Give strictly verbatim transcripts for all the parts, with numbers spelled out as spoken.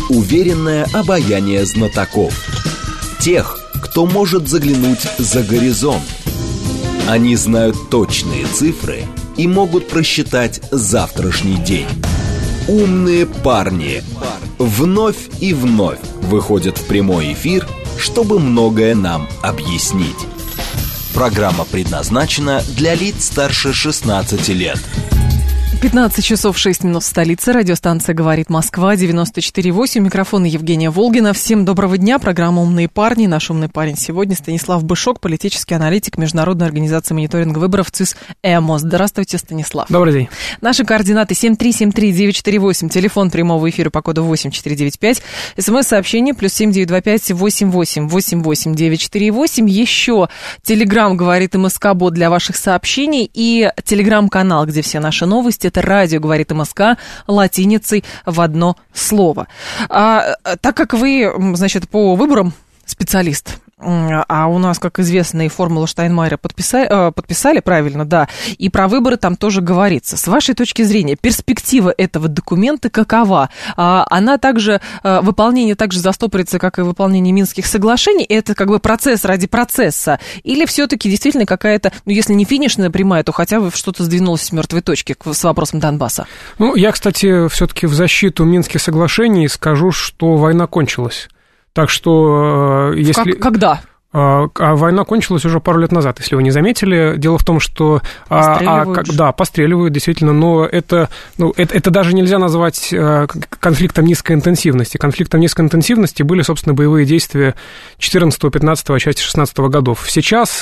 уверенное обаяние знатоков. Тех, кто может заглянуть за горизонт. Они знают точные цифры и могут просчитать завтрашний день. Умные парни вновь и вновь выходят в прямой эфир, чтобы многое нам объяснить. Программа предназначена для лиц старше шестнадцати лет. пятнадцать часов шесть минут в столице. Радиостанция «Говорит Москва», девяносто четыре восемь. Микрофон Евгения Волгина. Всем доброго дня. Программа «Умные парни». Наш умный парень сегодня Станислав Бышок, политический аналитик Международной организации мониторинга выборов ЦИС ЭМОС. Здравствуйте, Станислав. Добрый день. Наши координаты семь три семь три девять четыре восемь. Телефон прямого эфира по коду восемь четыре девять пять. СМС-сообщение плюс семь девять два пять восемь восемь восемь восемь девять четыре восемь. Еще Телеграм «Говорит МСК-бот» для ваших сообщений и Телеграм-канал, где все наши новости. Это радио «Говорит МСК» латиницей в одно слово. А, так как вы, значит, по выборам специалист, а у нас, как известно, и формулу Штайнмайера подписали, подписали, правильно, да, и про выборы там тоже говорится. С вашей точки зрения, перспектива этого документа какова? Она также, выполнение также застопорится, как и выполнение Минских соглашений? Это как бы процесс ради процесса? Или все-таки действительно какая-то, ну, если не финишная прямая, то хотя бы что-то сдвинулось с мертвой точки с вопросом Донбасса? Ну, я, кстати, все-таки в защиту Минских соглашений скажу, что война кончилась. Так что, если... Как, когда? А, а война кончилась уже пару лет назад, если вы не заметили. Дело в том, что... Постреливают. А, а, да, постреливают, действительно, но это, ну, это, это даже нельзя назвать конфликтом низкой интенсивности. Конфликтом низкой интенсивности были, собственно, боевые действия четырнадцатого, пятнадцатого, части шестнадцатого годов. Сейчас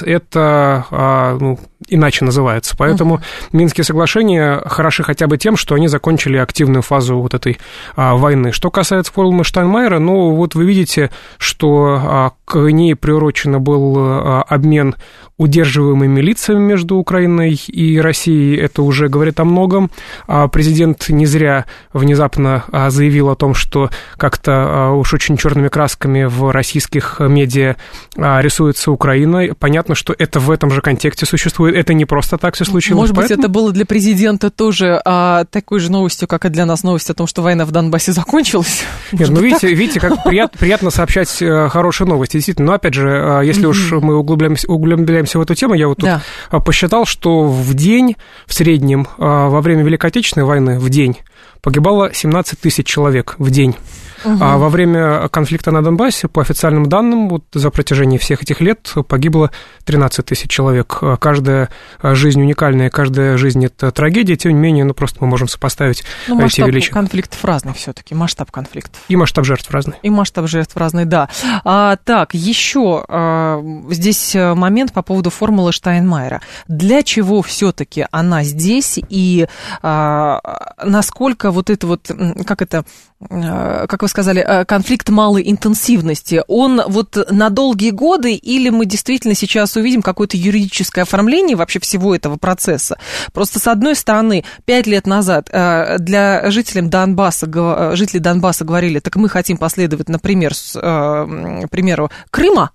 это, ну, иначе называется. Поэтому uh-huh. Минские соглашения хороши хотя бы тем, что они закончили активную фазу вот этой а, войны. Что касается формулы Штайнмайера, ну, вот вы видите, что а, к ней приурочен был обмен удерживаемыми лицами между Украиной и Россией. Это уже говорит о многом. Президент не зря внезапно заявил о том, что как-то уж очень черными красками в российских медиа рисуется Украина. Понятно, что это в этом же контексте существует. Это не просто так все случилось. Может быть, поэтому... это было для президента тоже а, такой же новостью, как и для нас новость о том, что война в Донбассе закончилась? Нет, ну, видите, видите, как приятно, приятно сообщать хорошие новости. Действительно, но опять же, если mm-hmm. уж мы углубляемся, углубляемся в эту тему, я вот тут да. посчитал, что в день, в среднем, во время Великой Отечественной войны, в день погибало семнадцать тысяч человек в день. Угу. А во время конфликта на Донбассе, по официальным данным, вот за протяжении всех этих лет погибло тринадцать тысяч человек. Каждая жизнь уникальная, каждая жизнь – это трагедия, тем не менее, ну, просто мы можем сопоставить ну, эти величины. Масштаб конфликтов разный все-таки, масштаб конфликтов. И масштаб жертв разный. И масштаб жертв разный, да. А, так, еще а, здесь момент по поводу формулы Штайнмайера. Для чего все-таки она здесь и а, насколько вот это вот, как это, как вы сказали, конфликт малой интенсивности, он вот на долгие годы, или мы действительно сейчас увидим какое-то юридическое оформление вообще всего этого процесса? Просто, с одной стороны, пять лет назад для жителей Донбасса, жители Донбасса говорили, так мы хотим последовать, например, с, к примеру, Крыма,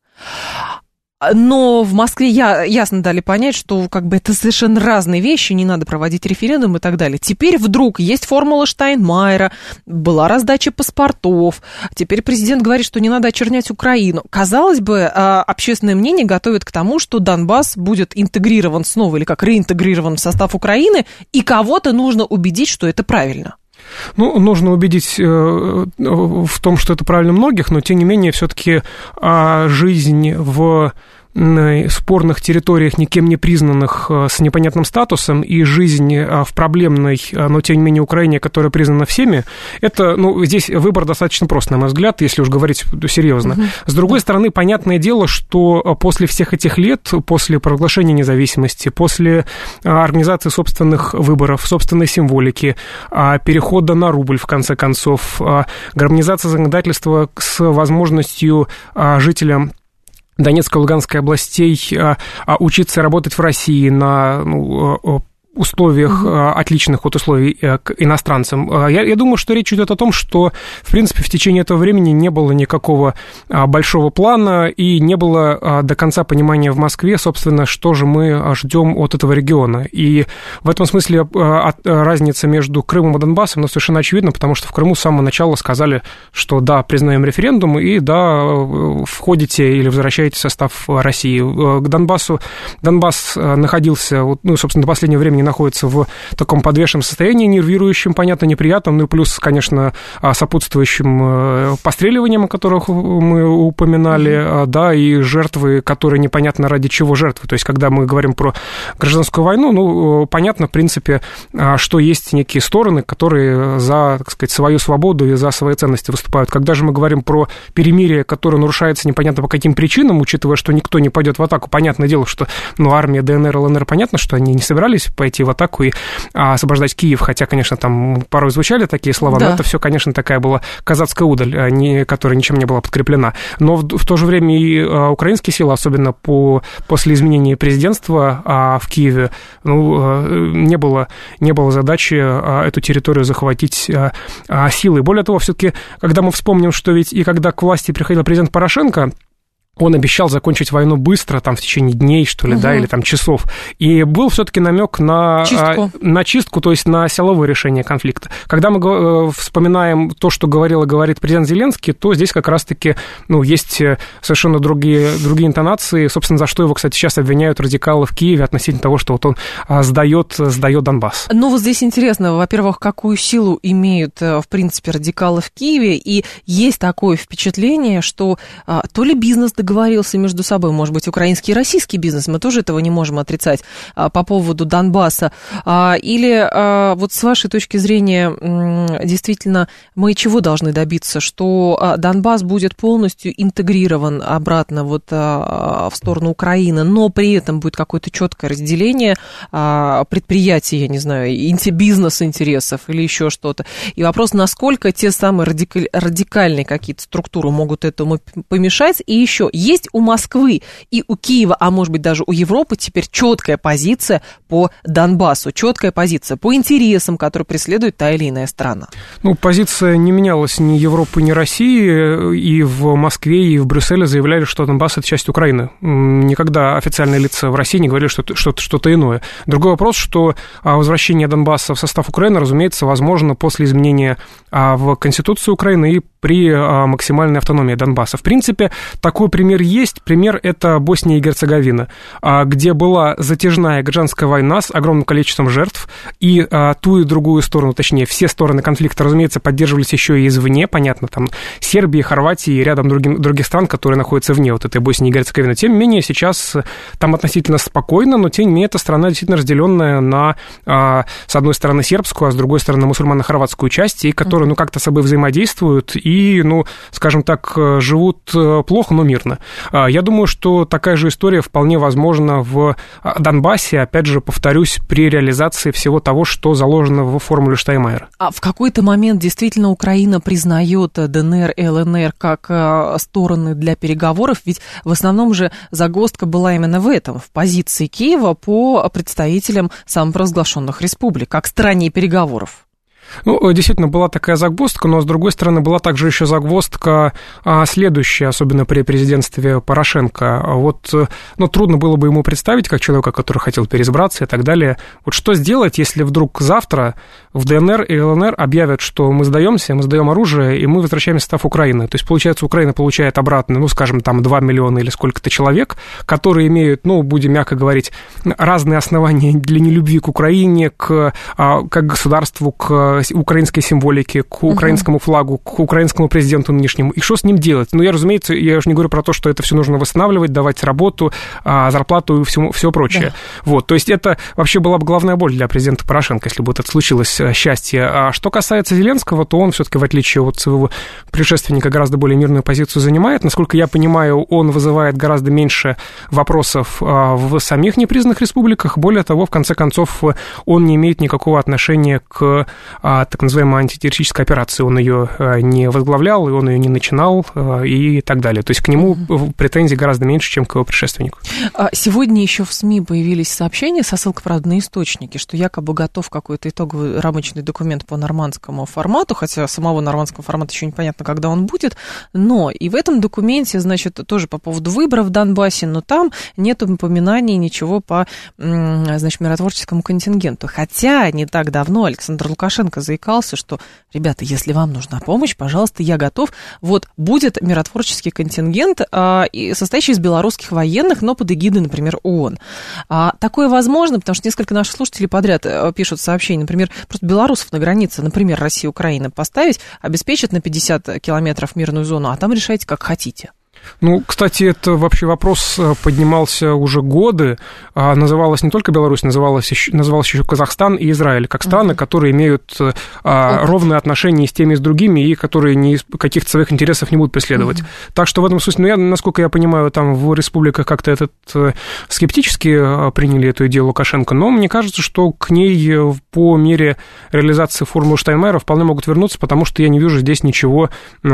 но в Москве я, ясно дали понять, что как бы это совершенно разные вещи, не надо проводить референдум и так далее. Теперь вдруг есть формула Штайнмайера, была раздача паспортов, теперь президент говорит, что не надо очернять Украину. Казалось бы, общественное мнение готовит к тому, что Донбасс будет интегрирован снова, или как реинтегрирован в состав Украины, и кого-то нужно убедить, что это правильно. Ну, нужно убедить в том, что это правильно многих, но, тем не менее, все-таки жизнь в спорных территориях, никем не признанных, с непонятным статусом, и жизнь в проблемной, но тем не менее Украине, которая признана всеми, это, ну, здесь выбор достаточно прост, на мой взгляд, если уж говорить серьезно. Угу. С другой стороны, понятное дело, что после всех этих лет, после провозглашения независимости, после организации собственных выборов, собственной символики, перехода на рубль, в конце концов, гармонизация законодательства с возможностью жителям Донецкой и Луганской областей а, а, учиться работать в России на, ну, условиях, mm-hmm. отличных от условий к иностранцам. Я, я думаю, что речь идет о том, что, в принципе, в течение этого времени не было никакого большого плана и не было до конца понимания в Москве, собственно, что же мы ждем от этого региона. И в этом смысле разница между Крымом и Донбассом, ну, совершенно очевидна, потому что в Крыму с самого начала сказали, что да, признаем референдум, и да, входите или возвращаетесь в состав России. К Донбассу Донбасс находился, ну, собственно, до последнего времени находится в таком подвешенном состоянии, нервирующем, понятно, неприятном, ну и плюс, конечно, сопутствующим постреливанием, о которых мы упоминали, mm-hmm. да, и жертвы, которые непонятно ради чего жертвы. То есть, когда мы говорим про гражданскую войну, ну, понятно, в принципе, что есть некие стороны, которые за, так сказать, свою свободу и за свои ценности выступают. Когда же мы говорим про перемирие, которое нарушается непонятно по каким причинам, учитывая, что никто не пойдет в атаку, понятное дело, что, ну, армия ДНР, ЛНР, понятно, что они не собирались пойти в атаку и а, освобождать Киев, хотя, конечно, там порой звучали такие слова, да. Но это все, конечно, такая была казацкая удаль, не, которая ничем не была подкреплена. Но в, в то же время и а, украинские силы, особенно по, после изменения президентства а, в Киеве, ну, а, не было, не было задачи а, эту территорию захватить а, а, силой. Более того, все-таки, когда мы вспомним, что ведь и когда к власти приходил президент Порошенко, он обещал закончить войну быстро, там, в течение дней, что ли, угу. да, или там часов. И был все-таки намек на чистку. на чистку, то есть на силовое решение конфликта. Когда мы вспоминаем то, что говорил и говорит президент Зеленский, то здесь как раз-таки, ну, есть совершенно другие, другие интонации, собственно, за что его, кстати, сейчас обвиняют радикалы в Киеве относительно того, что вот он сдает, сдает Донбасс. Ну, вот здесь интересно, во-первых, какую силу имеют, в принципе, радикалы в Киеве, и есть такое впечатление, что то ли бизнес договорился между собой, может быть, украинский и российский бизнес, мы тоже этого не можем отрицать, по поводу Донбасса. Или вот с вашей точки зрения, действительно, мы чего должны добиться? Что Донбасс будет полностью интегрирован обратно вот в сторону Украины, но при этом будет какое-то четкое разделение предприятий, я не знаю, бизнес-интересов или еще что-то. И вопрос, насколько те самые радикаль, радикальные какие-то структуры могут этому помешать. И еще, есть у Москвы и у Киева, а может быть даже у Европы теперь четкая позиция по Донбассу, четкая позиция по интересам, которые преследует та или иная страна? Ну, позиция не менялась ни Европы, ни России, и в Москве, и в Брюсселе заявляли, что Донбасс – это часть Украины. Никогда официальные лица в России не говорили что-то, что-то, что-то иное. Другой вопрос, что возвращение Донбасса в состав Украины, разумеется, возможно после изменения в Конституцию Украины и при максимальной автономии Донбасса. В принципе, такой пример есть. Пример – это Босния и Герцеговина, где была затяжная гражданская война с огромным количеством жертв, и ту и другую сторону, точнее, все стороны конфликта, разумеется, поддерживались еще и извне, понятно, там, Сербии, Хорватии и рядом другим, других стран, которые находятся вне вот этой Боснии и Герцеговины. Тем не менее, сейчас там относительно спокойно, но, тем не менее, эта страна действительно разделенная на, с одной стороны, сербскую, а с другой стороны, мусульмано-хорватскую часть, и которые, ну, как-то с собой взаимодействуют и, ну, скажем так, живут плохо, но мирно. Я думаю, что такая же история вполне возможна в Донбассе, опять же, повторюсь, при реализации всего того, что заложено в формуле Штайнмайера. А в какой-то момент действительно Украина признает ДНР и ЛНР как стороны для переговоров, ведь в основном же загвоздка была именно в этом, в позиции Киева по представителям самопровозглашенных республик, как стороне переговоров. Ну, действительно, была такая загвоздка, но, с другой стороны, была также еще загвоздка а, следующая, особенно при президентстве Порошенко. Вот, ну, трудно было бы ему представить, как человека, который хотел переизбраться и так далее. Вот что сделать, если вдруг завтра в ДНР и ЛНР объявят, что мы сдаемся, мы сдаем оружие, и мы возвращаемся в состав Украины. То есть, получается, Украина получает обратно, ну, скажем, там, два миллиона или сколько-то человек, которые имеют, ну, будем мягко говорить, разные основания для нелюбви к Украине, к, а, как государству, к украинской символике, к украинскому uh-huh. флагу, к украинскому президенту нынешнему. И что с ним делать? Ну, я, разумеется, я уже не говорю про то, что это все нужно восстанавливать, давать работу, зарплату и всему, все прочее. Да. Вот, то есть это вообще была бы главная боль для президента Порошенко, если бы это случилось счастье. А что касается Зеленского, то он все-таки, в отличие от своего предшественника, гораздо более мирную позицию занимает. Насколько я понимаю, он вызывает гораздо меньше вопросов в самих непризнанных республиках. Более того, в конце концов, он не имеет никакого отношения к так называемой антитеррористической операции. Он ее не возглавлял, и он ее не начинал, и так далее. То есть к нему претензий гораздо меньше, чем к его предшественнику. Сегодня еще в СМИ появились сообщения со ссылкой, правда, на источники, что якобы готов какой-то итоговый рамочный документ по нормандскому формату, хотя самого нормандского формата еще непонятно, когда он будет, но и в этом документе, значит, тоже по поводу выборов в Донбассе, но там нет упоминаний ничего по, значит, миротворческому контингенту. Хотя не так давно Александр Лукашенко заикался, что, ребята, если вам нужна помощь, пожалуйста, я готов. Вот будет миротворческий контингент, а, и, состоящий из белорусских военных, но под эгидой, например, ООН. А, такое возможно, потому что несколько наших слушателей подряд пишут сообщения, например, просто белорусов на границе, например, Россия и Украина поставить, обеспечат на пятьдесят километров мирную зону, а там решайте, как хотите. Ну, кстати, это вообще вопрос поднимался уже годы. Называлась не только Беларусь, называлась еще, называлась еще Казахстан и Израиль, как страны, uh-huh. которые имеют а, ровные отношения и с теми, и с другими, и которые ни каких-то своих интересов не будут преследовать. Uh-huh. Так что в этом смысле, ну, я, насколько я понимаю, там в республиках как-то этот скептически приняли эту идею Лукашенко, но мне кажется, что к ней по мере реализации формулы Штайнмайера вполне могут вернуться, потому что я не вижу здесь ничего,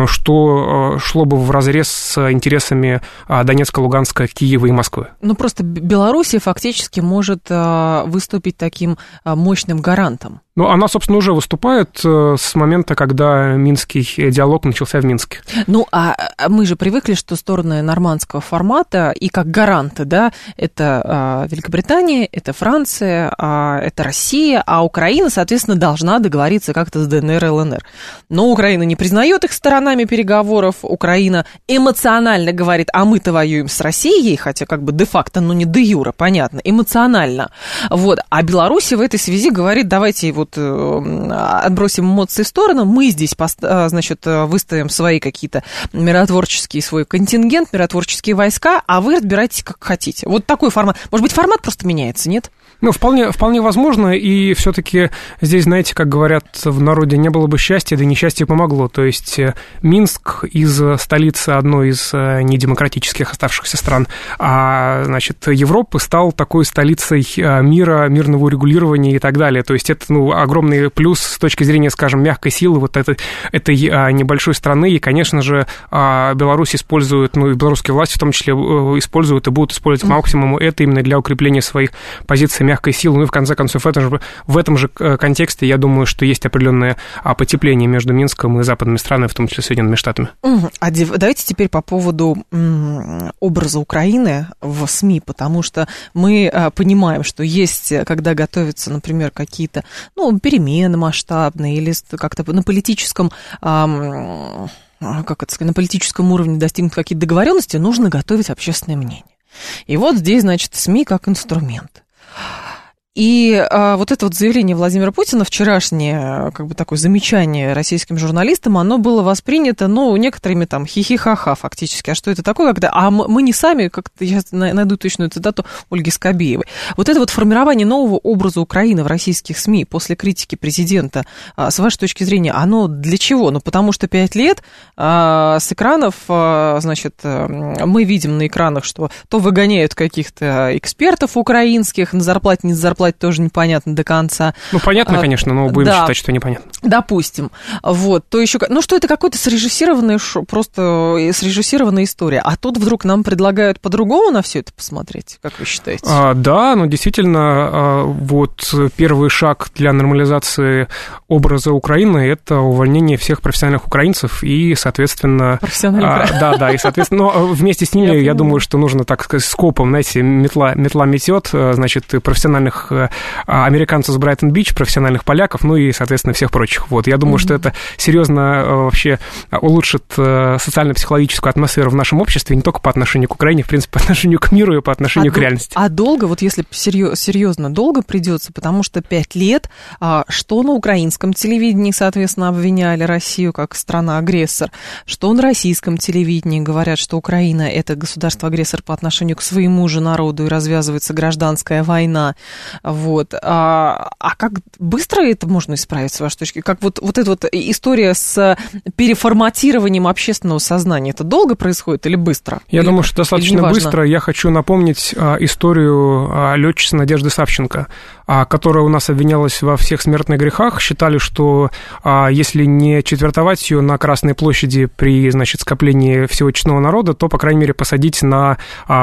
что шло бы вразрез с интересами Донецка, Луганска, Киева и Москвы. Ну, просто Белоруссия фактически может выступить таким мощным гарантом. Ну, она, собственно, уже выступает с момента, когда минский диалог начался в Минске. Ну, а мы же привыкли, что стороны нормандского формата и как гаранты, да, это Великобритания, это Франция, это Россия, а Украина, соответственно, должна договориться как-то с ДНР и ЛНР. Но Украина не признает их сторонами переговоров, Украина эмоционально говорит, а мы-то воюем с Россией, хотя как бы де-факто, ну не де-юре, понятно, эмоционально. Вот. А Беларусь в этой связи говорит, давайте вот отбросим эмоции в сторону, мы здесь, значит, выставим свои какие-то миротворческие, свой контингент, миротворческие войска, а вы разбирайтесь как хотите. Вот такой формат. Может быть, формат просто меняется, нет? Ну, вполне, вполне возможно, и все-таки здесь, знаете, как говорят в народе, не было бы счастья, да несчастье помогло. То есть Минск из столицы одной из недемократических оставшихся стран, а, значит, Европы стал такой столицей мира, мирного урегулирования и так далее. То есть это, ну, огромный плюс с точки зрения, скажем, мягкой силы вот этой, этой небольшой страны. И, конечно же, Беларусь использует, ну, и белорусские власти в том числе используют и будут использовать к максимуму это именно для укрепления своих позиций мягкой силы. Ну и в конце концов, в этом же, в этом же контексте, я думаю, что есть определенное потепление между Минском и западными странами, в том числе Соединенными Штатами. А давайте теперь по поводу образа Украины в СМИ, потому что мы понимаем, что есть, когда готовятся, например, какие-то, ну, перемены масштабные или как-то на политическом, как это сказать, на политическом уровне достигнуть какие-то договоренности, нужно готовить общественное мнение. И вот здесь, значит, СМИ как инструмент. И а, вот это вот заявление Владимира Путина, вчерашнее, как бы такое замечание российским журналистам, оно было воспринято, ну, некоторыми там хихи-ха-ха фактически. А что это такое, когда... А мы не сами, как-то я найду точную цитату Ольги Скобеевой. Вот это вот формирование нового образа Украины в российских СМИ после критики президента, а, с вашей точки зрения, оно для чего? Ну, потому что пять лет а, с экранов, а, значит, мы видим на экранах, что то выгоняют каких-то экспертов украинских на зарплате, не на зарплате, тоже непонятно до конца. Ну, понятно, конечно, но будем да, считать, что непонятно. Допустим. Вот, то еще... Ну, что это какое-то срежиссированное шоу, просто срежиссированная история. А тут вдруг нам предлагают по-другому на все это посмотреть, как вы считаете? А, да, ну, действительно, вот первый шаг для нормализации образа Украины – это увольнение всех профессиональных украинцев и, соответственно... Профессиональных а, Да, да, и, соответственно, но вместе с ними, я, я думаю, что нужно, так сказать, скопом, знаете, метла, метла метет, значит, профессиональных американцев с Брайтон-Бич, профессиональных поляков, ну и, соответственно, всех прочих. Вот. Я думаю, mm-hmm. что это серьезно вообще улучшит социально-психологическую атмосферу в нашем обществе, не только по отношению к Украине, в принципе, по отношению к миру и по отношению а к дол- реальности. А долго, вот если серьезно, долго придется, потому что пять лет, что на украинском телевидении, соответственно, обвиняли Россию как страна-агрессор, что на российском телевидении говорят, что Украина – это государство-агрессор по отношению к своему же народу и развязывается гражданская война. Вот. А, а как быстро это можно исправить, с вашей точки? Как вот, вот эта вот история с переформатированием общественного сознания, это долго происходит или быстро? Я или, думаю, что достаточно быстро. Я хочу напомнить а, историю а, летчицы Надежды Савченко. которая у нас обвинялась во всех смертных грехах, считали, что если не четвертовать ее на Красной площади при, значит, скоплении всего честного народа, то, по крайней мере, посадить на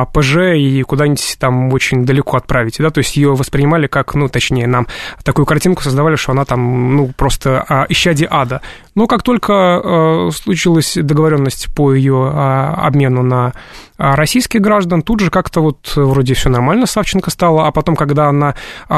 ПЖ и куда-нибудь там очень далеко отправить, да, то есть ее воспринимали как, ну, точнее, нам такую картинку создавали, что она там, ну, просто исчадие ада. Но как только случилась договоренность по ее обмену на российских граждан, тут же как-то вот вроде все нормально Савченко стало, а потом, когда она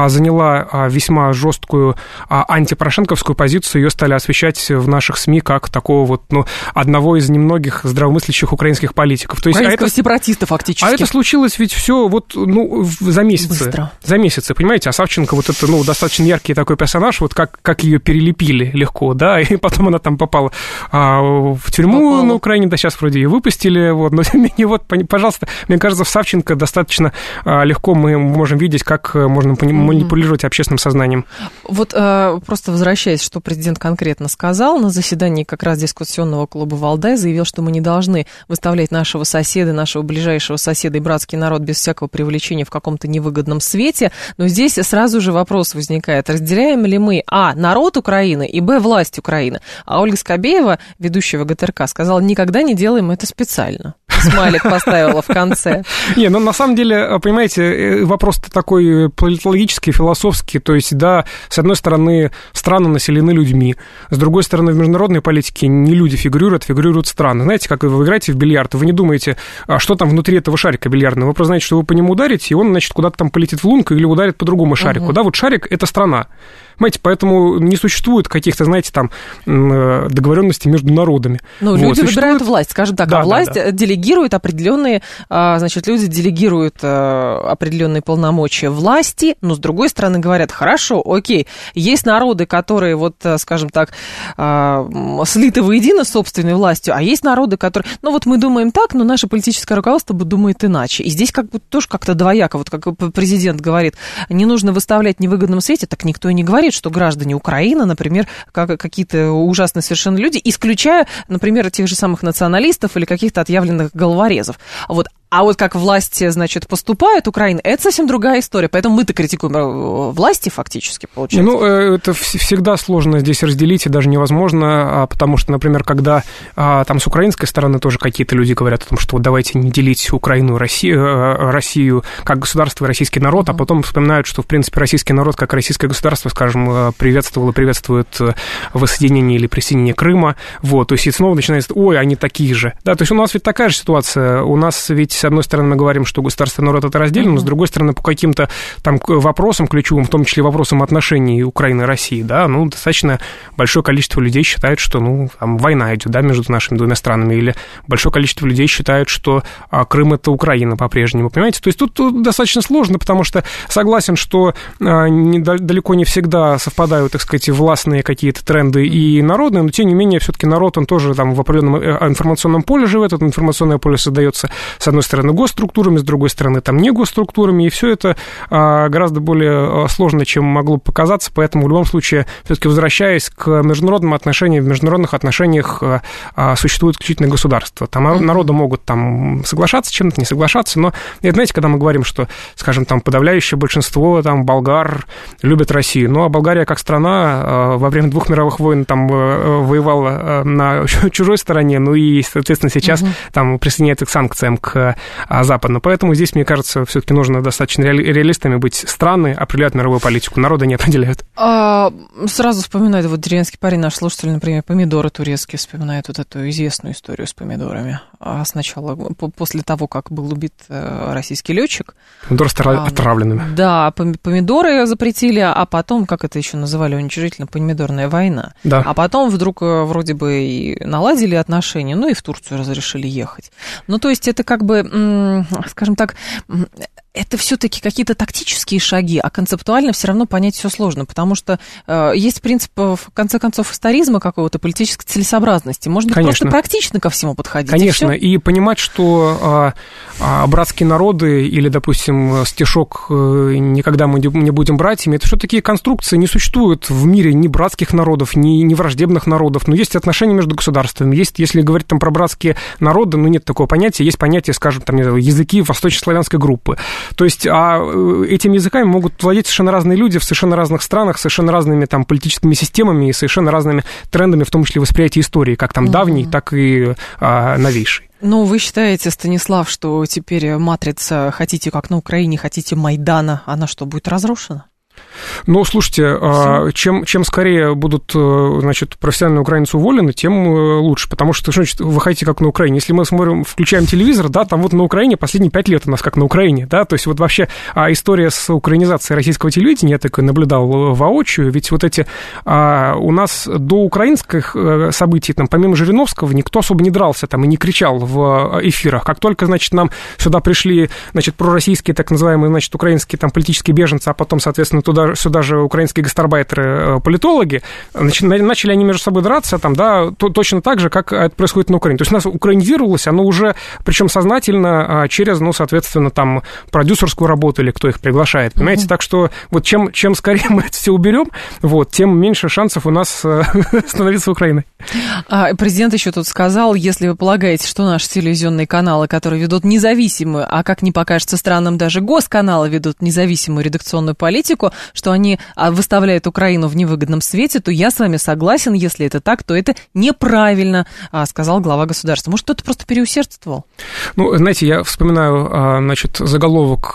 заняла весьма жесткую антипорошенковскую позицию, ее стали освещать в наших СМИ как такого вот, ну, одного из немногих здравомыслящих украинских политиков. То есть, украинского а это, сепаратиста фактически. А это случилось ведь все вот, ну, за месяцы. Быстро. За месяцы, понимаете? А Савченко вот это, ну, достаточно яркий такой персонаж, вот как, как ее перелепили легко, да, и потом она там попала а, в тюрьму попала на Украине, да, сейчас вроде ее выпустили, вот, но тем не менее, вот, пожалуйста, мне кажется, в Савченко достаточно а, легко мы можем видеть, как можно манипулировать mm-hmm. общественным сознанием. Вот а, просто возвращаясь, что президент конкретно сказал, на заседании как раз дискуссионного клуба «Валдай» заявил, что мы не должны выставлять нашего соседа, нашего ближайшего соседа и братский народ без всякого привлечения в каком-то невыгодном свете, но здесь сразу же вопрос возникает, разделяем ли мы, а, народ Украины, и, б, власть Украины. А Ольга Скобеева, ведущая ГТРК, сказала, никогда не делаем это специально. Смайлик поставила в конце. Не, ну на самом деле, понимаете, вопрос-то такой политологический, философский, то есть, да, с одной стороны, страны населены людьми, с другой стороны, в международной политике не люди фигурируют, фигурируют страны. Знаете, как вы играете в бильярд, вы не думаете, что там внутри этого шарика бильярдного, вы просто знаете, что вы по нему ударите, и он, значит, куда-то там полетит в лунку или ударит по другому шарику, uh-huh. да, вот шарик – это страна. Понимаете, поэтому не существует каких-то, знаете, там договоренностей между народами. Ну, вот. Люди существует... выбирают власть, скажем так, да, а власть да, да. делегирует определенные, значит, люди делегируют определенные полномочия власти, но, с другой стороны, говорят, хорошо, окей, есть народы, которые, вот, скажем так, слиты воедино с собственной властью, а есть народы, которые, ну, вот мы думаем так, но наше политическое руководство думает иначе. И здесь как бы тоже как-то двояко, вот как президент говорит, не нужно выставлять в невыгодном свете, так никто и не говорит, что граждане Украины, например, как, какие-то ужасные совершенно люди, исключая, например, тех же самых националистов или каких-то отъявленных головорезов. Вот. А вот как власти, значит, поступают Украина, это совсем другая история. Поэтому мы-то критикуем власти фактически, получается. Ну, это всегда сложно здесь разделить, и даже невозможно, потому что, например, когда там с украинской стороны тоже какие-то люди говорят о том, что вот давайте не делить Украину и Россию, Россию как государство и российский народ, uh-huh. а потом вспоминают, что, в принципе, российский народ, как российское государство, скажем, приветствовал и приветствует воссоединение или присоединение Крыма. Вот, то есть и снова начинается, ой, они такие же. Да, то есть у нас ведь такая же ситуация. У нас ведь с одной стороны, мы говорим, что государство и народ это разделено, но с другой стороны, по каким-то там вопросам ключевым, в том числе вопросам отношений Украины и России, да, ну, достаточно большое количество людей считает, что, ну, там, война идет, да, между нашими двумя странами, или большое количество людей считает, что а, Крым это Украина по-прежнему, понимаете? То есть тут, тут достаточно сложно, потому что согласен, что а, не, далеко не всегда совпадают, так сказать, властные какие-то тренды и народные, но, тем не менее, все-таки народ, он тоже там в определенном информационном поле живет, это информационное поле создается, с одной стороны, госструктурами, с другой стороны, там, не госструктурами, и все это а, гораздо более сложно, чем могло бы показаться, поэтому в любом случае, все-таки возвращаясь к международным отношениям, в международных отношениях а, а, существует исключительно государство. Там mm-hmm. народы могут там соглашаться с чем-то, не соглашаться, но, это, знаете, когда мы говорим, что, скажем, там, подавляющее большинство там, болгар любят Россию, ну, а Болгария как страна а, во время двух мировых войн там воевала на чужой стороне, ну, и, соответственно, сейчас mm-hmm. там присоединяется к санкциям, к западно. Поэтому здесь, мне кажется, все-таки нужно достаточно реалистами быть. Страны определяют мировую политику, народы не определяют. А, сразу вспоминает вот деревенский парень, наш слушатель, например, помидоры турецкие, вспоминает вот эту известную историю с помидорами. А сначала, после того, как был убит российский летчик. Помидоры стали а, отравленными. Да, помидоры запретили, а потом, как это еще называли уничижительно, помидорная война. Да. А потом вдруг вроде бы и наладили отношения, ну и в Турцию разрешили ехать. Ну, то есть это как бы, скажем так, это все-таки какие-то тактические шаги, а концептуально все равно понять все сложно, потому что э, есть принцип, в конце концов, историзма какого-то, политической целесообразности. Может быть, Конечно. просто практично ко всему подходить. Конечно, и, и понимать, что э, э, братские народы или, допустим, стишок э, «никогда мы не будем братьями», это все такие конструкции, не существует в мире ни братских народов, ни, ни враждебных народов, но есть отношения между государствами. Есть, если говорить там про братские народы, ну, нет такого понятия, есть понятие, скажем, там, не знаю, языки восточнославянской группы. То есть, а этими языками могут владеть совершенно разные люди в совершенно разных странах, совершенно разными там политическими системами и совершенно разными трендами, в том числе восприятия истории, как там mm-hmm. давней, так и а, новейшей. Ну, вы считаете, Станислав, что теперь матрица «хотите как на Украине, хотите Майдана», она что, будет разрушена? Ну, слушайте, чем, чем скорее будут, значит, профессиональные украинцы уволены, тем лучше, потому что, значит, вы хотите как на Украине. Если мы смотрим, включаем телевизор, да, там вот на Украине последние пять лет у нас как на Украине, да, то есть вот вообще история с украинизацией российского телевидения, я такой наблюдал воочию, ведь вот эти, у нас до украинских событий, там, помимо Жириновского, никто особо не дрался там и не кричал в эфирах. Как только, значит, нам сюда пришли, значит, пророссийские, так называемые, значит, украинские там политические беженцы, а потом, соответственно, туда, сюда же украинские гастарбайтеры, политологи, начали они между собой драться, там, да, то, точно так же, как это происходит на Украине. То есть у нас украинизировалось, оно уже, причем сознательно, через, ну, соответственно, там, продюсерскую работу или кто их приглашает, понимаете? Mm-hmm. Так что вот чем, чем скорее мы это все уберем, вот, тем меньше шансов у нас становиться Украиной. А президент еще тут сказал, если вы полагаете, что наши телевизионные каналы, которые ведут независимую, а как не покажется странным, даже госканалы ведут независимую редакционную политику, что они выставляют Украину в невыгодном свете, то я с вами согласен, если это так, то это неправильно, сказал глава государства. Может, кто-то просто переусердствовал? Ну, знаете, я вспоминаю, значит, заголовок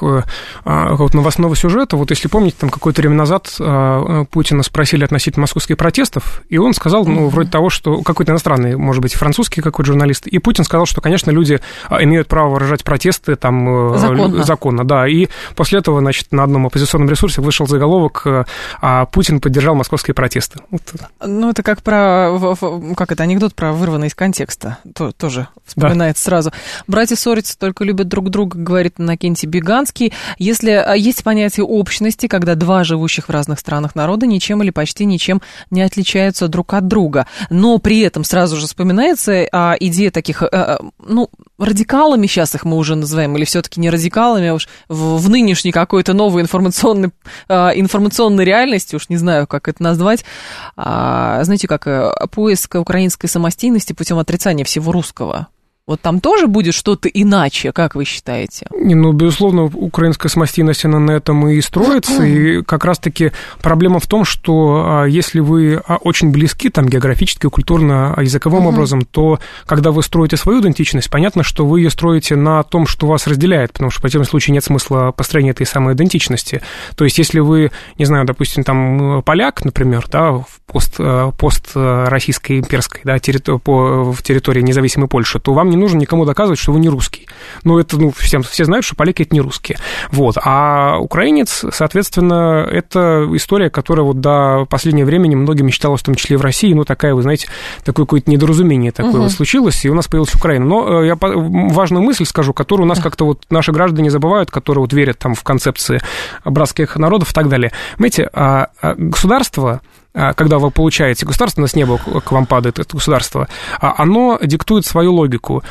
вот новостного сюжета. Вот если помните, там какое-то время назад Путина спросили относительно московских протестов, и он сказал, ну, вроде того, что какой-то иностранный, может быть, французский какой-то журналист, и Путин сказал, что, конечно, люди имеют право выражать протесты там законно, законно да, и после этого, значит, на одном оппозиционном ресурсе вышел заголовок а «Путин поддержал московские протесты». Вот. Ну, это как про, как это, анекдот про вырванный из контекста, то, тоже вспоминается да. сразу. Братья ссорятся, только любят друг друга, говорит Иннокентий Беганский. Если есть понятие общности, когда два живущих в разных странах народа ничем или почти ничем не отличаются друг от друга, но при этом сразу же вспоминается а, идея таких, а, ну, радикалами сейчас их мы уже называем, или все-таки не радикалами, а уж в, в нынешней какой-то новой информационной, а, информационной реальности, уж не знаю, как это назвать, а, знаете, как поиск украинской самостийности путем отрицания всего русского. Вот там тоже будет что-то иначе, как вы считаете? Не, ну, безусловно, украинская самостийность, она на этом и строится, и как раз-таки проблема в том, что если вы очень близки, там, географически, культурно, языковым uh-huh. образом, то, когда вы строите свою идентичность, понятно, что вы ее строите на том, что вас разделяет, потому что в противном случае нет смысла построения этой самой идентичности. То есть, если вы, не знаю, допустим, там, поляк, например, да, в пост, пост российской имперской, да, территор- по, в территории независимой Польши, то вам не нужно никому доказывать, что вы не русский. Ну, это, ну, всем, все знают, что поляки — это не русские. Вот. А украинец, соответственно, это история, которая вот до последнего времени многим считалась, в том числе и в России, ну, такая, вы знаете, такое какое-то недоразумение такое uh-huh. вот случилось, и у нас появилась Украина. Но я важную мысль скажу, которую у нас uh-huh. как-то вот наши граждане забывают, которые вот верят там в концепции братских народов и так далее. Понимаете, государство, когда вы получаете государство, с неба к вам падает это государство, оно диктует свою логику,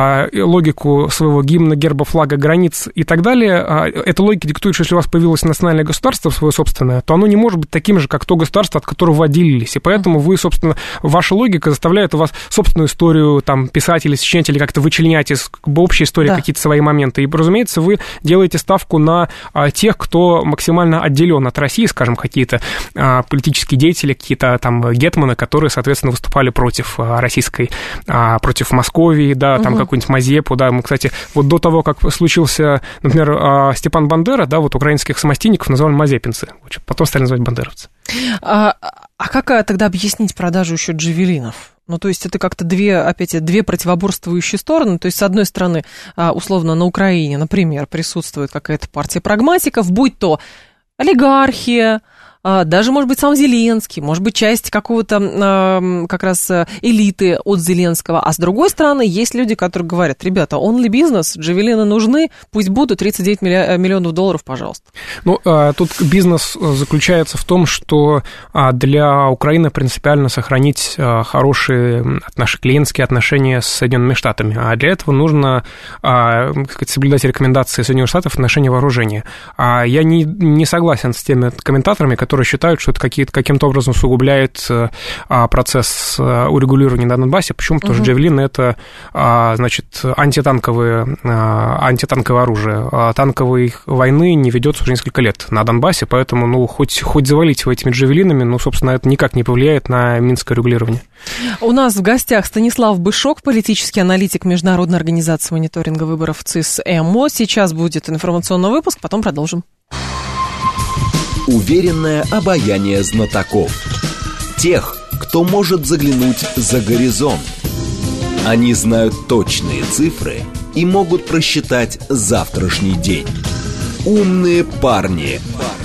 логику своего гимна, герба, флага, границ и так далее. Эта логика диктует, что если у вас появилось национальное государство свое собственное, то оно не может быть таким же, как то государство, от которого вы отделились. И поэтому вы, собственно, ваша логика заставляет у вас собственную историю там, писать или сочинять, или как-то вычленять из как бы, общей истории да. какие-то свои моменты. И, разумеется, вы делаете ставку на тех, кто максимально отделен от России, скажем, какие-то политические деятели, какие-то там гетманы, которые, соответственно, выступали против российской, против Московии, да, там угу. какую-нибудь Мазепу, да, мы, кстати, вот до того, как случился, например, Степан Бандера, да, вот украинских самостийников называли мазепинцы, потом стали называть бандеровцы. А, а как тогда объяснить продажу еще джавелинов? Ну, то есть это как-то две, опять, две противоборствующие стороны. То есть, с одной стороны, условно, на Украине, например, присутствует какая-то партия прагматиков, будь то олигархия, даже, может быть, сам Зеленский, может быть, часть какого-то э, как раз элиты от Зеленского. А с другой стороны, есть люди, которые говорят: ребята, only business, джавелины нужны, пусть будут, тридцать девять миллионов долларов, пожалуйста. Ну, тут бизнес заключается в том, что для Украины принципиально сохранить хорошие отношения, клиентские отношения с Соединенными Штатами. А для этого нужно, как сказать, соблюдать рекомендации Соединенных Штатов в отношении вооружения. А я не, не согласен с теми комментаторами, которые которые считают, что это какие-то, каким-то образом усугубляет процесс урегулирования на Донбассе. Почему? Потому что джавелины — это, значит, антитанковые, антитанковое оружие. Танковой войны не ведется уже несколько лет на Донбассе, поэтому, ну, хоть, хоть завалить его этими джавелинами, ну, собственно, это никак не повлияет на минское регулирование. У нас в гостях Станислав Бышок, политический аналитик Международной организации мониторинга выборов ЦИС ЭМО. Сейчас будет информационный выпуск, потом продолжим. Уверенное обаяние знатоков. Тех, кто может заглянуть за горизонт. Они знают точные цифры и могут просчитать завтрашний день. Умные парни.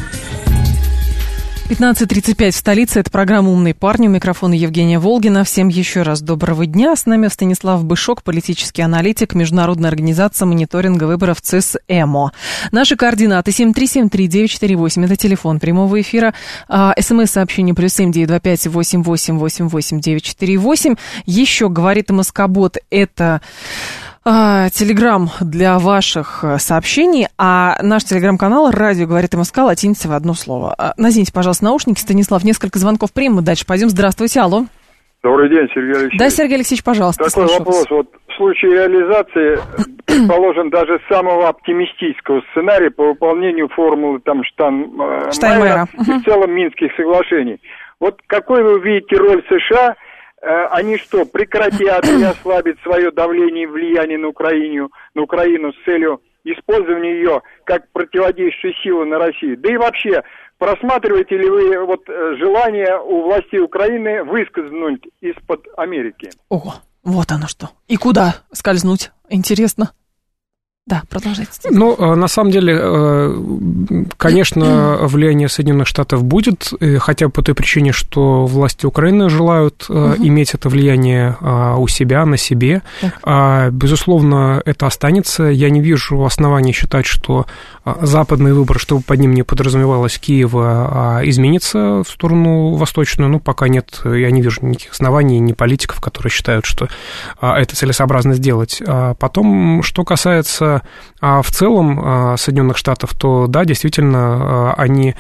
пятнадцать тридцать пять в столице. Это программа «Умные парни». У микрофона Евгения Волгина. Всем еще раз доброго дня. С нами Станислав Бышок, политический аналитик Международной организации мониторинга выборов ЦИС ЭМО. Наши координаты семь три семь три девять четыре восемь. Это телефон прямого эфира. СМС-сообщение плюс семь девять два пять восемь восемь восемь восемь девять четыре восемь. Еще говорит МСК-бот. Это... Телеграм для ваших сообщений, а наш телеграм-канал «Радио говорит МСК» латиница в одно слово. Наденьте, пожалуйста, наушники. Станислав, несколько звонков примем, мы дальше пойдем. Здравствуйте, алло. Добрый день, Сергей Алексеевич. Да, Сергей Алексеевич, пожалуйста. Такой вопрос. Вот в случае реализации, предположим, даже самого оптимистического сценария по выполнению формулы там Штайн... Штайнмайера и в целом Минских соглашений. Вот какой вы видите роль США? Они что, прекратят и ослабят свое давление и влияние на Украину, на Украину с целью использования ее как противодействующей силы на Россию? Да и вообще, просматриваете ли вы вот желание у властей Украины выскользнуть из-под Америки? Ого, вот оно что. И куда скользнуть? Интересно. Да, продолжайте. Ну, на самом деле, конечно, влияние Соединенных Штатов будет, хотя бы по той причине, что власти Украины желают uh-huh. иметь это влияние у себя, на себе. Так. Безусловно, это останется. Я не вижу оснований считать, что западный выбор, чтобы под ним не подразумевалось Киева, изменится в сторону восточную. Ну, пока нет, я не вижу никаких оснований, ни политиков, которые считают, что это целесообразно сделать. Потом, что касается в целом Соединенных Штатов, то да, действительно, они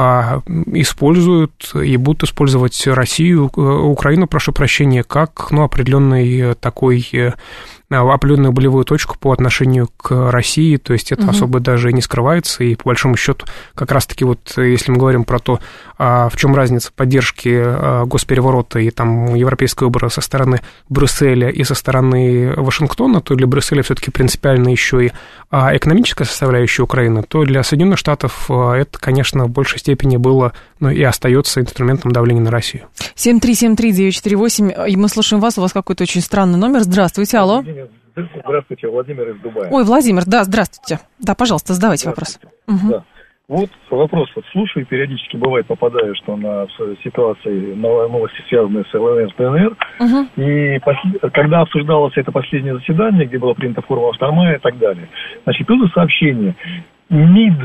используют и будут использовать Россию, Украину, прошу прощения, как, ну, определенный такой, определенную болевую точку по отношению к России, то есть это угу. особо даже не скрывается, и по большому счету как раз-таки вот, если мы говорим про то, в чем разница поддержки госпереворота и там европейского выбора со стороны Брюсселя и со стороны Вашингтона, то для Брюсселя все-таки принципиально еще и экономическая составляющая Украины, то для Соединенных Штатов это, конечно, в большей степени было, ну, и остается инструментом давления на Россию. семь три семь три девять четыре восемь, и мы слушаем вас, у вас какой-то очень странный номер. Здравствуйте, алло. Здравствуйте, Владимир из Дубая. Ой, Владимир, да, здравствуйте. Да, пожалуйста, задавайте вопрос. Угу. Да. Вот вопрос, вот слушаю, периодически бывает попадаю, что на ситуации, новости, связанные с ЛНР, ДНР, угу. и пос... когда обсуждалось это последнее заседание, где была принята формула Штайнмайера и так далее, значит, тут сообщение, МИД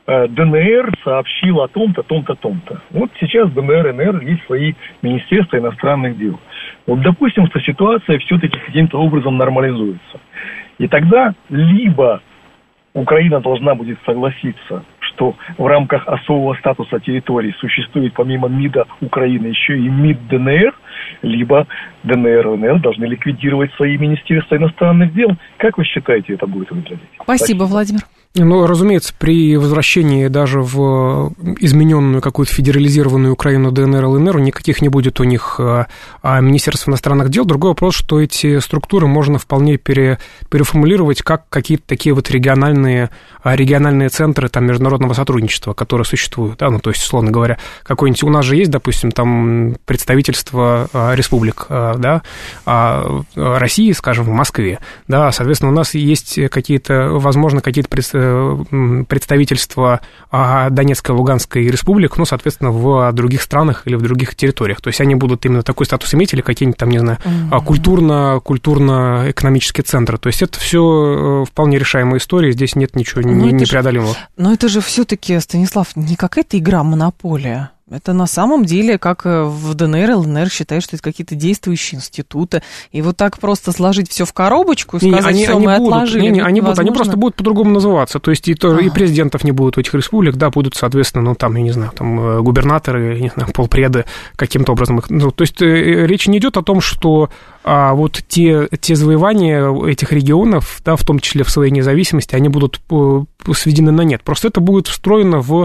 ДНР сообщил о том-то, том-то, том-то. Вот сейчас ДНР, ЛНР есть свои министерства иностранных дел. Вот допустим, что ситуация все-таки каким-то образом нормализуется. И тогда либо Украина должна будет согласиться, что в рамках особого статуса территории существует помимо МИДа Украины еще и МИД ДНР, либо ДНР и ЛНР должны ликвидировать свои министерства иностранных дел. Как вы считаете, это будет выглядеть? Спасибо, Спасибо. Владимир. Ну, разумеется, при возвращении даже в измененную какую-то федерализированную Украину ДНР, ЛНР никаких не будет у них министерств иностранных дел. Другой вопрос, что эти структуры можно вполне пере, переформулировать как какие-то такие вот региональные, региональные центры там, международного сотрудничества, которые существуют. Да? Ну, то есть, условно говоря, какой-нибудь у нас же есть, допустим, там представительство республик, да, России, скажем, в Москве. Да, соответственно, у нас есть какие-то, возможно, какие-то представители представительства Донецкой, Луганской республик, ну, соответственно, в других странах или в других территориях. То есть они будут именно такой статус иметь или какие-нибудь там, не знаю, mm-hmm. культурно, культурно-экономические центры. То есть это все вполне решаемая история, здесь нет ничего не, непреодолимого. Но это же все-таки, Станислав, не какая-то игра «Монополия». Это на самом деле, как в ДНР, ЛНР считают, что это какие-то действующие институты. И вот так просто сложить все в коробочку, сказать, не, они, все, они мы будут, отложили. Не, не, они, будут, они просто будут по-другому называться. То есть и, то, и президентов не будет у этих республик, да, будут, соответственно, ну, там, я не знаю, там, губернаторы, не знаю, полпреды каким-то образом. Их, ну, то есть речь не идет о том, что а, вот те, те завоевания этих регионов, да, в том числе в своей независимости, они будут сведены на нет. Просто это будет встроено в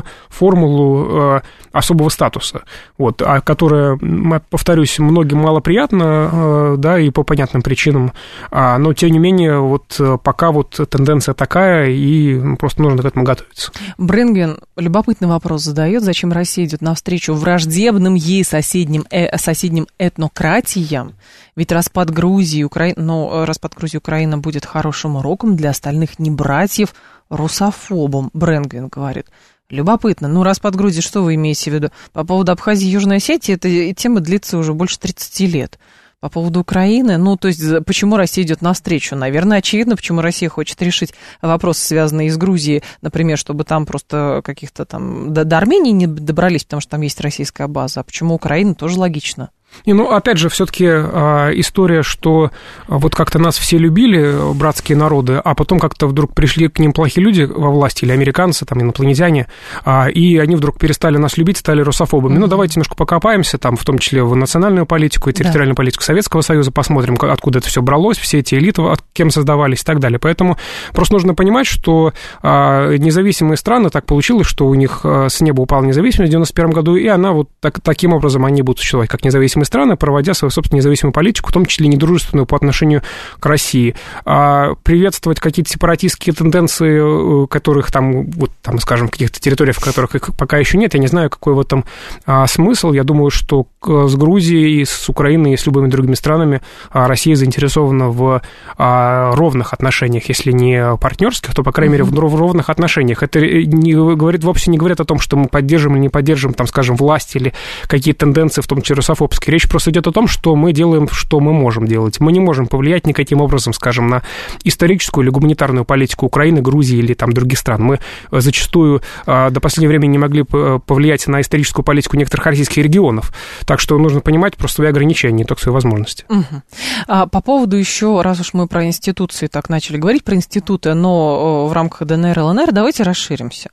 формулу особого статуса, вот, а которая, повторюсь, многим малоприятна, да, и по понятным причинам, но, тем не менее, вот пока вот тенденция такая, и просто нужно к этому готовиться. Бренгвин любопытный вопрос задает, зачем Россия идет навстречу враждебным ей соседним, э, соседним этнократиям, ведь распад Грузии, Украины, но распад Грузии и Украины будет хорошим уроком для остальных небратьев, русофобом, Бренгвин говорит. Любопытно. Ну, распад Грузии, что вы имеете в виду? По поводу Абхазии и Южной Осетии, эта тема длится уже больше тридцати лет. По поводу Украины, ну, то есть, почему Россия идет навстречу? Наверное, очевидно, почему Россия хочет решить вопросы, связанные с Грузией, например, чтобы там просто каких-то там до, до Армении не добрались, потому что там есть российская база. А почему Украина, тоже логично. И, ну, опять же, все-таки а, история, что а, вот как-то нас все любили, братские народы, а потом как-то вдруг пришли к ним плохие люди во власти, или американцы, там, инопланетяне, а, и они вдруг перестали нас любить, стали русофобами. Mm-hmm. Ну, давайте немножко покопаемся, там, в том числе в национальную политику и территориальную да. политику Советского Союза, посмотрим, откуда это все бралось, все эти элиты, от кем создавались и так далее. Поэтому просто нужно понимать, что а, независимые страны, так получилось, что у них а, с неба упала независимость в девяносто первом году, и она вот так, таким образом они будут существовать, как независимые страны, проводя свою собственную независимую политику, в том числе недружественную по отношению к России. А приветствовать какие-то сепаратистские тенденции, которых там, вот, там, скажем, каких-то территориях, в которых их пока еще нет, я не знаю, какой в этом а, смысл. Я думаю, что с Грузией, с Украиной и с любыми другими странами а, Россия заинтересована в а, ровных отношениях, если не партнерских, то, по крайней мере, в, в ровных отношениях. Это не говорит, вовсе не говорит о том, что мы поддерживаем или не поддерживаем, там, скажем, власть или какие-то тенденции, в том числе русофобские. Речь просто идет о том, что мы делаем, что мы можем делать. Мы не можем повлиять никаким образом, скажем, на историческую или гуманитарную политику Украины, Грузии или там других стран. Мы зачастую до последнего времени не могли повлиять на историческую политику некоторых российских регионов. Так что нужно понимать просто свои ограничения, не только свои возможности. Угу. А по поводу еще, раз уж мы про институции так начали говорить, про институты, но в рамках ДНР, ЛНР, давайте расширимся.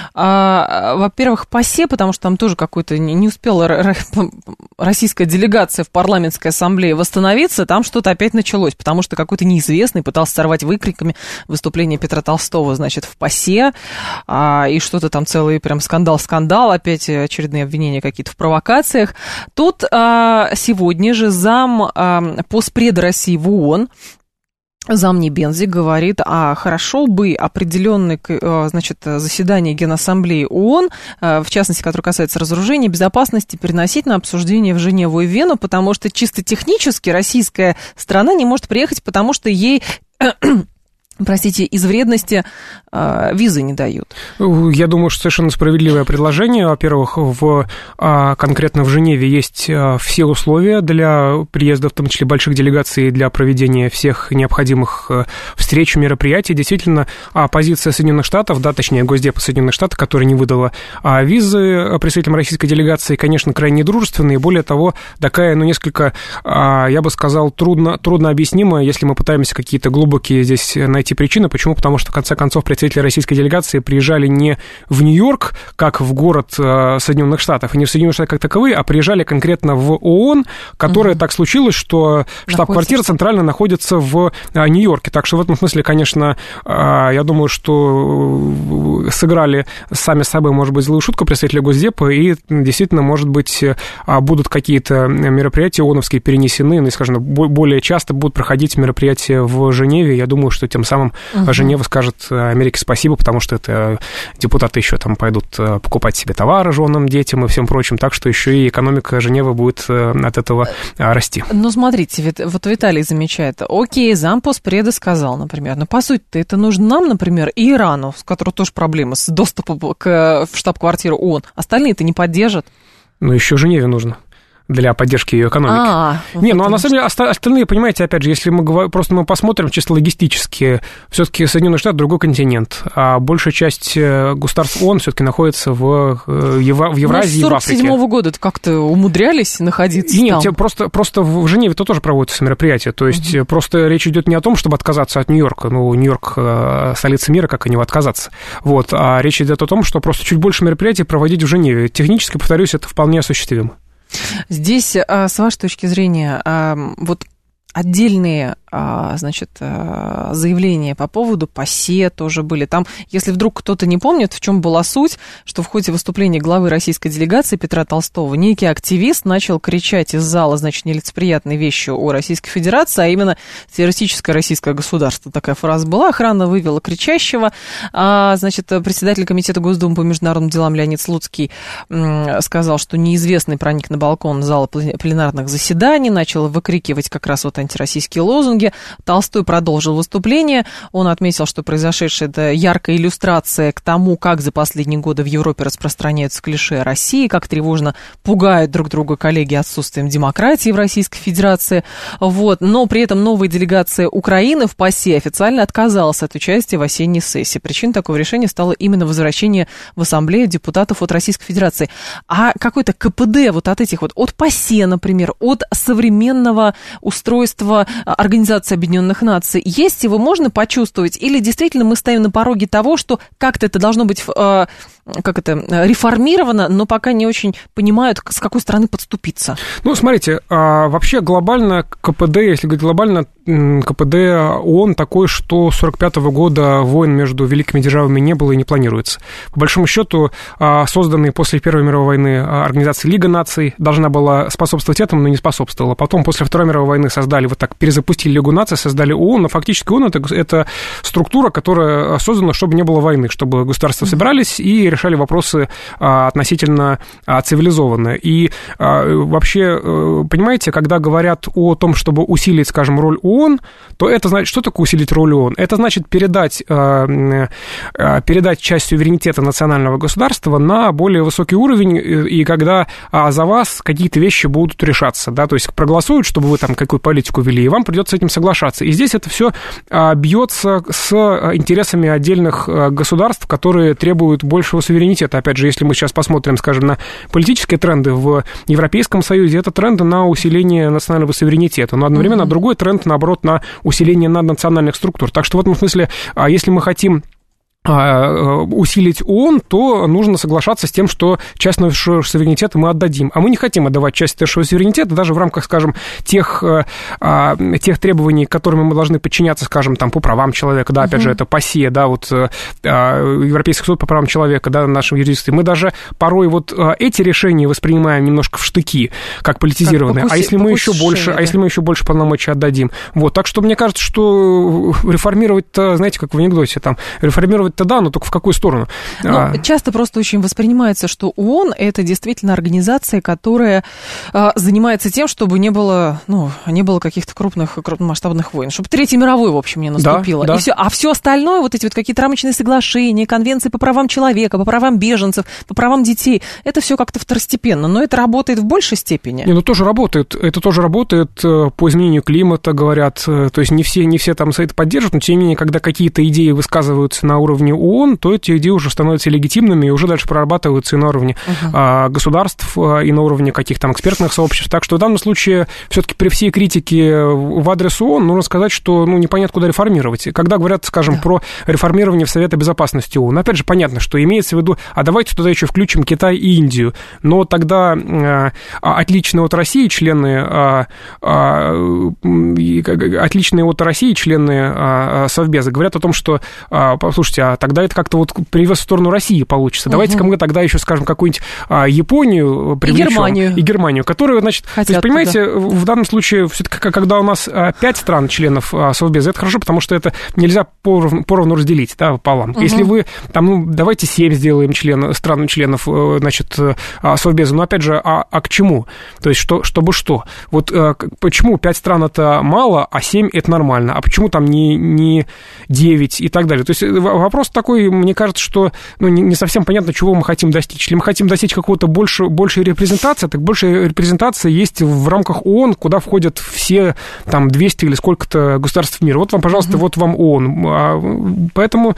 А, во-первых, ПАСЕ, потому что там тоже какой-то не успела российская делегация в парламентской ассамблее восстановиться, там что-то опять началось, потому что какой-то неизвестный пытался сорвать выкриками выступление Петра Толстого, значит, в ПАСЕ, а, и что-то там целый прям скандал-скандал, опять очередные обвинения какие-то в провокациях. Тут а, сегодня же зам а, постпреда России в ООН, зам Небензи говорит, а хорошо бы определенное, значит, заседание Генассамблеи ООН, в частности, которое касается разоружения, безопасности, переносить на обсуждение в Женеву и Вену, потому что чисто технически российская страна не может приехать, потому что ей... Простите, из вредности э, визы не дают. Я думаю, что совершенно справедливое предложение. Во-первых, в, а, конкретно в Женеве есть а, все условия для приезда, в том числе больших делегаций, для проведения всех необходимых а, встреч, мероприятий. Действительно, а, позиция Соединенных Штатов, да, точнее, Госдепа Соединенных Штатов, которая не выдала а, визы представителям российской делегации, конечно, крайне недружественная, и более того, такая, ну, несколько, а, я бы сказал, трудно, трудно объяснимая, если мы пытаемся какие-то глубокие здесь найти причины. Почему? Потому что, в конце концов, представители российской делегации приезжали не в Нью-Йорк, как в город э, Соединенных Штатов, и не в Соединенных Штатах как таковые, а приезжали конкретно в ООН, которая угу. так случилось, что штаб-квартира центрально находится в э, Нью-Йорке. Так что в этом смысле, конечно, э, я думаю, что сыграли сами с собой, может быть, злую шутку представители Госдепа, и действительно, может быть, э, будут какие-то мероприятия ООНовские перенесены, ну, и, скажем, более часто будут проходить мероприятия в Женеве. Я думаю, что тем самым самым uh-huh. Женева скажет Америке спасибо, потому что это депутаты еще там пойдут покупать себе товары женам, детям и всем прочим, так что еще и экономика Женевы будет от этого расти. Ну, смотрите, вот Виталий замечает, окей, зампоспреда сказал, например, но по сути-то это нужно нам, например, и Ирану, с которой тоже проблемы с доступом к, в штаб-квартиру ООН, остальные-то не поддержат. Ну, еще Женеве нужно. для поддержки ее экономики. А, не, ну а на самом деле остальные, понимаете, опять же, если мы говорим, просто мы посмотрим чисто логистически, все-таки Соединенные Штаты другой континент, а большая часть государств ООН все-таки находится в, Евро, в Евразии и в Африке. Ну, с сорок седьмого года как-то умудрялись находиться и там. Нет, просто, просто в Женеве -то тоже проводятся мероприятия, то есть угу. просто речь идет не о том, чтобы отказаться от Нью-Йорка, ну, Нью-Йорк столица мира, как от него отказаться, вот, а речь идет о том, что просто чуть больше мероприятий проводить в Женеве. Технически, повторюсь, это вполне осуществимо. Здесь, с вашей точки зрения, вот отдельные, значит, заявления по поводу ПАСЕ тоже были. Там, если вдруг кто-то не помнит, в чем была суть, что в ходе выступления главы российской делегации Петра Толстого некий активист начал кричать из зала, значит, нелицеприятные вещи о Российской Федерации, а именно террористическое российское государство. Такая фраза была. Охрана вывела кричащего. А, значит, председатель комитета Госдумы по международным делам Леонид Слуцкий сказал, что неизвестный проник на балкон зала пленарных заседаний, начал выкрикивать как раз вот антироссийские лозунги. Толстой продолжил выступление. Он отметил, что произошедшее — это яркая иллюстрация к тому, как за последние годы в Европе распространяются клише о России, как тревожно пугают друг друга коллеги отсутствием демократии в Российской Федерации. Вот. Но при этом новая делегация Украины в ПАСЕ официально отказалась от участия в осенней сессии. Причиной такого решения стало именно возвращение в Ассамблею депутатов от Российской Федерации. А какой-то КПД вот от этих вот, от ПАСЕ, например, от современного устройства Организации Объединенных Наций есть, его можно почувствовать? Или действительно мы стоим на пороге того, что как-то это должно быть, э, как это, реформировано, но пока не очень понимают, с какой стороны подступиться? Ну, смотрите, вообще глобально КПД, если говорить глобально, КПД ООН такой, что с сорок пятого года войн между великими державами не было и не планируется. По большому счету, созданные после Первой мировой войны организация Лига наций должна была способствовать этому, но не способствовала. Потом, после Второй мировой войны, создали вот так, перезапустили Лигу наций, создали ООН, но фактически ООН это, это структура, которая создана, чтобы не было войны, чтобы государства собирались и решали вопросы а, относительно а, цивилизованно. И а, вообще, понимаете, когда говорят о том, чтобы усилить, скажем, роль ООН, то это значит, что такое усилить роль ООН? Это значит передать, а, а, передать часть суверенитета национального государства на более высокий уровень, и когда а, за вас какие-то вещи будут решаться, да, то есть проголосуют, чтобы вы там какую политику вели, и вам придется с этим соглашаться. И здесь это все бьется с интересами отдельных государств, которые требуют большего суверенитета. Опять же, если мы сейчас посмотрим, скажем, на политические тренды в Европейском Союзе, это тренды на усиление национального суверенитета, но одновременно mm-hmm. другой тренд, наоборот, на усиление наднациональных структур. Так что в этом смысле, если мы хотим усилить ООН, то нужно соглашаться с тем, что часть нашего суверенитета мы отдадим. А мы не хотим отдавать часть нашего суверенитета даже в рамках, скажем, тех, тех требований, которым мы должны подчиняться, скажем, там, по правам человека, да, опять uh-huh. же, это ПАСЕ, да, вот Европейский суд по правам человека, да, наши юристы. Мы даже порой вот эти решения воспринимаем немножко в штыки, как политизированные. Как покуси, а если мы еще больше, да. а если мы еще больше полномочий отдадим? Вот, так что мне кажется, что реформировать-то, знаете, как в анекдоте, там, реформировать да, но только в какую сторону? Ну, а... Часто просто очень воспринимается, что ООН – это действительно организация, которая а, занимается тем, чтобы не было, ну, не было каких-то крупных, крупномасштабных войн, чтобы Третья мировая, в общем, не наступила. Да, да. И все. А все остальное, вот эти вот какие-то рамочные соглашения, конвенции по правам человека, по правам беженцев, по правам детей, это все как-то второстепенно, но это работает в большей степени. Не, ну, тоже работает. Это тоже работает по изменению климата, говорят. То есть не все, не все там это поддерживают, но тем не менее, когда какие-то идеи высказываются на уровне ООН, то эти идеи уже становятся легитимными и уже дальше прорабатываются и на уровне uh-huh. а, государств, и на уровне каких-то там экспертных сообществ. Так что в данном случае все-таки при всей критике в адрес ООН нужно сказать, что ну, непонятно, куда реформировать. Когда говорят, скажем, yeah. про реформирование в Совета Безопасности ООН, опять же, понятно, что имеется в виду, а давайте туда еще включим Китай и Индию. Но тогда а, отличные от России члены а, а, отличные от России члены а, Совбеза говорят о том, что, а, послушайте, а тогда это как-то вот привез в сторону России получится. Давайте-ка угу. мы тогда еще, скажем, какую-нибудь а, Японию привлечем. И Германию. И Германию, которая, значит... Хотят то есть, понимаете, туда. В данном случае, все-таки, когда у нас пять стран, членов Совбеза, это хорошо, потому что это нельзя поровну, поровну разделить, да, пополам. Угу. Если вы, там, ну, давайте семь сделаем член, стран членов, значит, Совбеза, но, опять же, а, а к чему? То есть, что, чтобы что? Вот почему пять стран это мало, а семь это нормально? А почему там не, не девять и так далее? То есть, вопрос вопрос такой, мне кажется, что ну, не, не совсем понятно, чего мы хотим достичь. Если мы хотим достичь какого-то больше, большей репрезентации, так большая репрезентация есть в рамках ООН, куда входят все там двести или сколько-то государств мира. Вот вам, пожалуйста, mm-hmm. вот вам ООН. Поэтому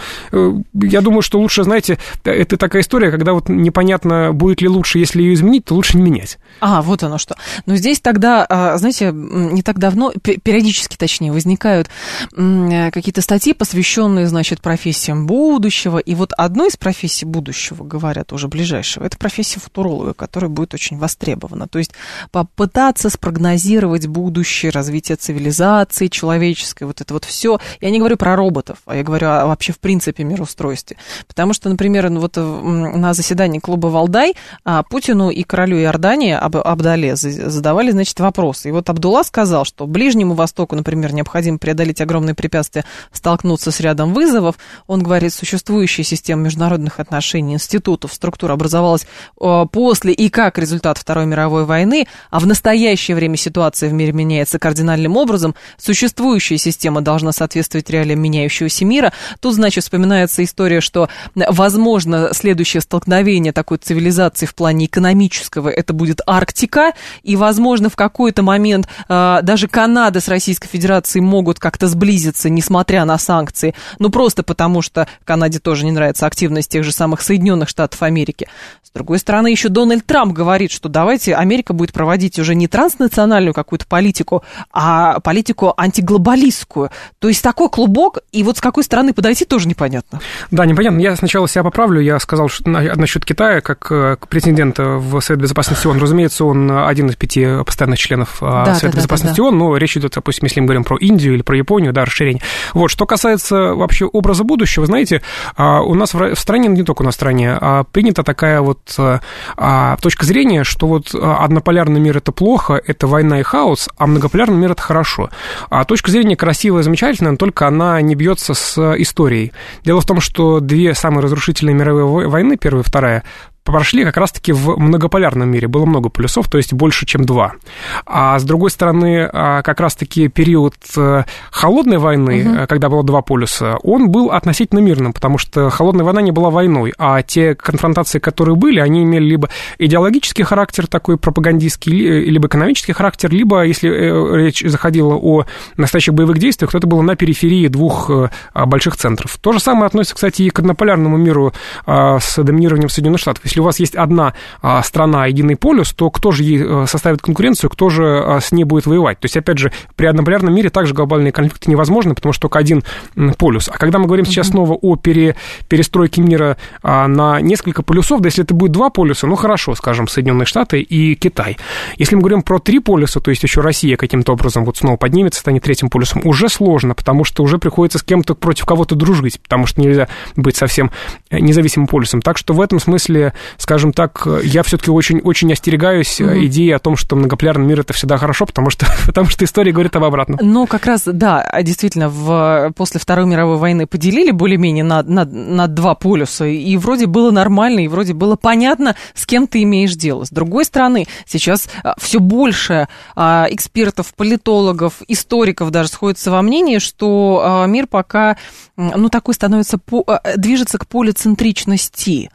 я думаю, что лучше, знаете, это такая история, когда вот непонятно, будет ли лучше, если ее изменить, то лучше не менять. А, вот оно что. Но здесь тогда, знаете, не так давно, периодически, точнее, возникают какие-то статьи, посвященные, значит, профессиям будущего. И вот одной из профессий будущего, говорят, уже ближайшего, это профессия футуролога, которая будет очень востребована. То есть попытаться спрогнозировать будущее, развитие цивилизации человеческой, вот это вот все. Я не говорю про роботов, а я говорю о, вообще в принципе мироустройстве. Потому что, например, вот на заседании клуба «Валдай» Путину и королю Иордании Абдале задавали, значит, вопросы. И вот Абдулла сказал, что Ближнему Востоку, например, необходимо преодолеть огромные препятствия, столкнуться с рядом вызовов. Он говорит, существующая система международных отношений, институтов, структур образовалась после и как результат Второй мировой войны, а в настоящее время ситуация в мире меняется кардинальным образом. Существующая система должна соответствовать реалиям меняющегося мира. Тут, значит, вспоминается история, что, возможно, следующее столкновение такой цивилизации в плане экономического, это будет Арктика, и, возможно, в какой-то момент э, даже Канада с Российской Федерацией могут как-то сблизиться, несмотря на санкции, ну, просто потому что Канаде тоже не нравится активность тех же самых Соединенных Штатов Америки. С другой стороны, еще Дональд Трамп говорит, что давайте Америка будет проводить уже не транснациональную какую-то политику, а политику антиглобалистскую. То есть такой клубок, и вот с какой стороны подойти, тоже непонятно. Да, непонятно. Я сначала себя поправлю. Я сказал что, насчет Китая, как претендента в Совет Безопасности ООН. Разумеется, он один из пяти постоянных членов да, Совета да, Безопасности да, да, ООН, но речь идет, допустим, если мы говорим про Индию или про Японию, да, расширение. Вот, что касается вообще образа будущего, знаете, у нас в стране, не только у нас в стране, принята такая вот точка зрения, что вот однополярный мир – это плохо, это война и хаос, а многополярный мир – это хорошо. А точка зрения красивая, замечательная, но только она не бьется с историей. Дело в том, что две самые разрушительные мировые войны, первая и вторая, прошли как раз-таки в многополярном мире. Было много полюсов, то есть больше, чем два. А с другой стороны, как раз-таки период холодной войны, угу. когда было два полюса, он был относительно мирным, потому что холодная война не была войной, а те конфронтации, которые были, они имели либо идеологический характер, такой пропагандистский, либо экономический характер, либо, если речь заходила о настоящих боевых действиях, то это было на периферии двух больших центров. То же самое относится, кстати, и к однополярному миру с доминированием Соединенных Штатов. Если у вас есть одна а, страна, единый полюс, то кто же ей а, составит конкуренцию, кто же а, с ней будет воевать? То есть, опять же, при однополярном мире также глобальные конфликты невозможны, потому что только один м, полюс. А когда мы говорим сейчас снова о пере, перестройке мира а, на несколько полюсов, да если это будет два полюса, ну хорошо, скажем, Соединенные Штаты и Китай. Если мы говорим про три полюса, то есть еще Россия каким-то образом вот снова поднимется, станет третьим полюсом, уже сложно, потому что уже приходится с кем-то против кого-то дружить, потому что нельзя быть совсем независимым полюсом. Так что в этом смысле, скажем так, я все-таки очень, очень остерегаюсь mm-hmm. идеи о том, что многополярный мир – это всегда хорошо, потому что, потому что история говорит об обратном. Ну, как раз, да, действительно, в, после Второй мировой войны поделили более-менее на, на, на два полюса, и вроде было нормально, и вроде было понятно, с кем ты имеешь дело. С другой стороны, сейчас все больше экспертов, политологов, историков даже сходятся во мнении, что мир пока, ну, такой становится, движется к полицентричности.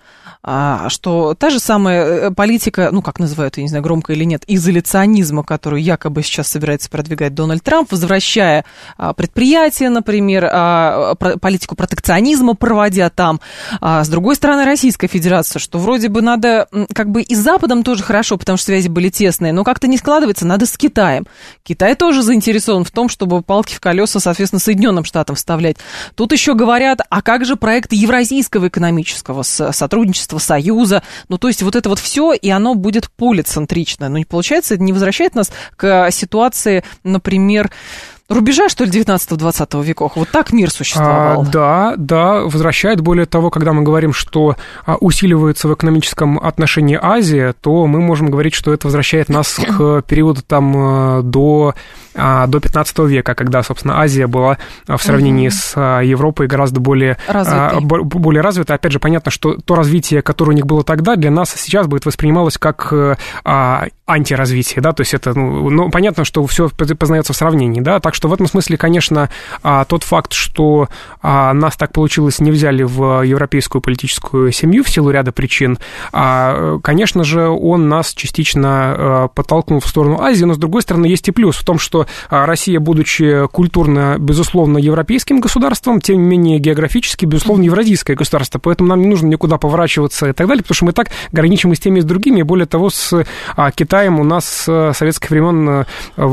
Что та же самая политика, ну, как называют, я не знаю, громко или нет, изоляционизма, которую якобы сейчас собирается продвигать Дональд Трамп, возвращая предприятия, например, политику протекционизма проводя там. С другой стороны, Российская Федерация, что вроде бы надо, как бы и с Западом тоже хорошо, потому что связи были тесные, но как-то не складывается, надо с Китаем. Китай тоже заинтересован в том, чтобы палки в колеса, соответственно, Соединенным Штатам вставлять. Тут еще говорят, а как же проекты Евразийского экономического сотрудничества, Союза, ну, то есть вот это вот все, и оно будет полицентрично. Но не получается, это не возвращает нас к ситуации, например, рубежа, что ли, девятнадцатого-двадцатого веков. Вот так мир существовал. А, да, да, возвращает. Более того, когда мы говорим, что усиливается в экономическом отношении Азия, то мы можем говорить, что это возвращает нас к периоду там до, до пятнадцатого века, когда, собственно, Азия была в сравнении угу. с Европой гораздо более развитой. более развитой. Опять же, понятно, что то развитие, которое у них было тогда, для нас сейчас будет воспринималось как антиразвитие, да, то есть это, ну, ну понятно, что все познается в сравнении, да, так Так что в этом смысле, конечно, тот факт, что нас так получилось не взяли в европейскую политическую семью в силу ряда причин, конечно же, он нас частично подтолкнул в сторону Азии, но, с другой стороны, есть и плюс в том, что Россия, будучи культурно, безусловно, европейским государством, тем не менее географически, безусловно, евразийское государство, поэтому нам не нужно никуда поворачиваться и так далее, потому что мы так граничим и с теми, и с другими, и более того, с Китаем у нас с советских времен,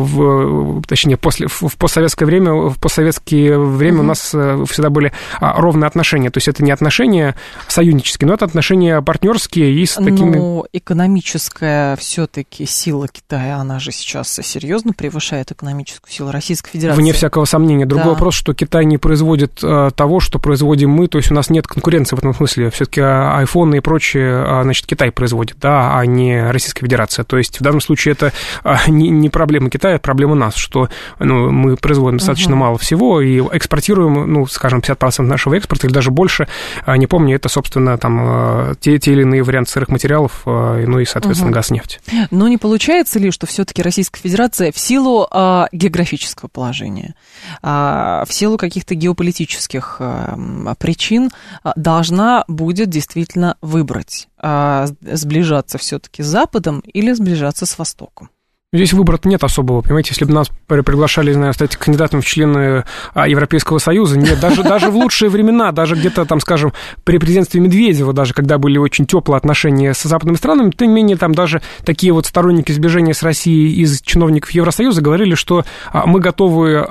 в, точнее, после, в постсоветское время, в постсоветское время mm-hmm. у нас всегда были ровные отношения, то есть это не отношения союзнические, но это отношения партнерские и с такими... Но экономическая все-таки сила Китая, она же сейчас серьезно превышает экономическую силу Российской Федерации. Вне всякого сомнения. Другой да. вопрос, что Китай не производит а, того, что производим мы, то есть у нас нет конкуренции в этом смысле. Все-таки айфоны и прочее, а, значит, Китай производит, да, а не Российская Федерация. То есть в данном случае это а, не, не проблема Китая, а проблема нас, что ну, мы производим достаточно uh-huh. мало всего и экспортируем, ну, скажем, пятьдесят процентов нашего экспорта или даже больше. А, не помню, это, собственно, там те, те или иные варианты сырых материалов, а, ну и, соответственно, uh-huh. газ, нефть. Но не получается ли, что все-таки Российская Федерация в силу а, географического положения, а, в силу каких-то геополитических а, причин а, должна будет действительно выбрать, а, сближаться все-таки с Западом или сближаться с Востоком? Здесь выбора нет особого, понимаете, если бы нас приглашали, не знаю, стать кандидатом в члены Европейского Союза, нет, даже, даже в лучшие времена, даже где-то там, скажем, при президентстве Медведева, даже когда были очень теплые отношения с западными странами, тем не менее, там даже такие вот сторонники сближения с Россией из чиновников Евросоюза говорили, что мы готовы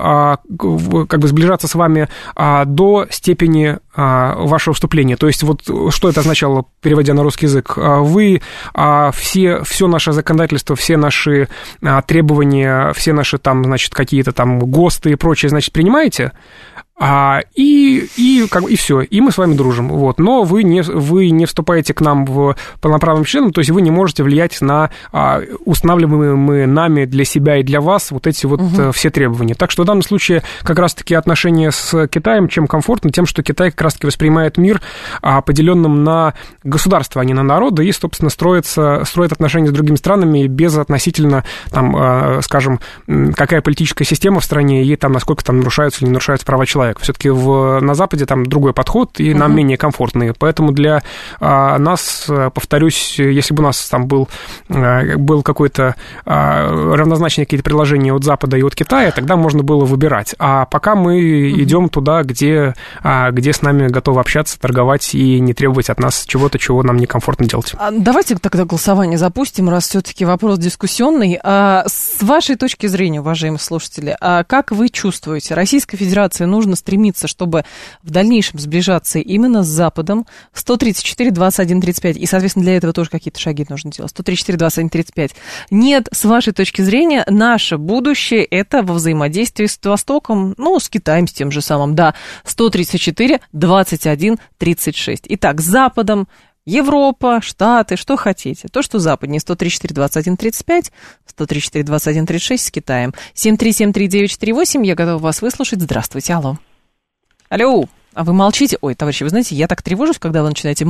как бы сближаться с вами до степени вашего вступления. То есть вот что это означало, переводя на русский язык? Вы все, все наше законодательство, все наши требования, все наши там, значит, какие-то там ГОСТы и прочее, значит, принимаете, а, и, и, как, и все, и мы с вами дружим, вот, но вы не, вы не вступаете к нам в полноправным членом, то есть вы не можете влиять на а, устанавливаемые нами для себя и для вас вот эти вот угу. все требования. Так что в данном случае как раз-таки отношения с Китаем чем комфортно, тем, что Китай как раз-таки воспринимает мир а, поделенным на государства, а не на народы, и, собственно, строится, строит отношения с другими странами без относительно, там, а, скажем, какая политическая система в стране, и там, насколько там нарушаются или не нарушаются права человека. Все-таки в, на Западе там другой подход, и нам uh-huh. менее комфортный. Поэтому для а, нас, повторюсь, если бы у нас там был, а, был какой-то а, равнозначные какие-то предложения от Запада и от Китая, тогда можно было выбирать. А пока мы uh-huh. идем туда, где, а, где с нами готовы общаться, торговать и не требовать от нас чего-то, чего нам некомфортно делать. Давайте тогда голосование запустим, раз все-таки вопрос дискуссионный. А, с вашей точки зрения, уважаемые слушатели, а как вы чувствуете, Российской Федерации нужно стремиться, чтобы в дальнейшем сближаться именно с Западом? Сто тридцать четыре двадцать один тридцать пять. И, соответственно, для этого тоже какие-то шаги нужно делать. Сто тридцать четыре двадцать один тридцать пять. Нет, с вашей точки зрения, наше будущее – это во взаимодействии с Востоком, ну, с Китаем, с тем же самым, да. Сто тридцать четыре двадцать один тридцать шесть. Итак, с Западом, Европа, Штаты, что хотите. То, что западнее, сто тридцать четыре двадцать один тридцать пять, сто тридцать четыре двадцать один тридцать шесть с Китаем. семь три семь три девять четыре восемь, я готова вас выслушать. Здравствуйте, алло. Алло, а вы молчите? Ой, товарищи, вы знаете, я так тревожусь, когда вы начинаете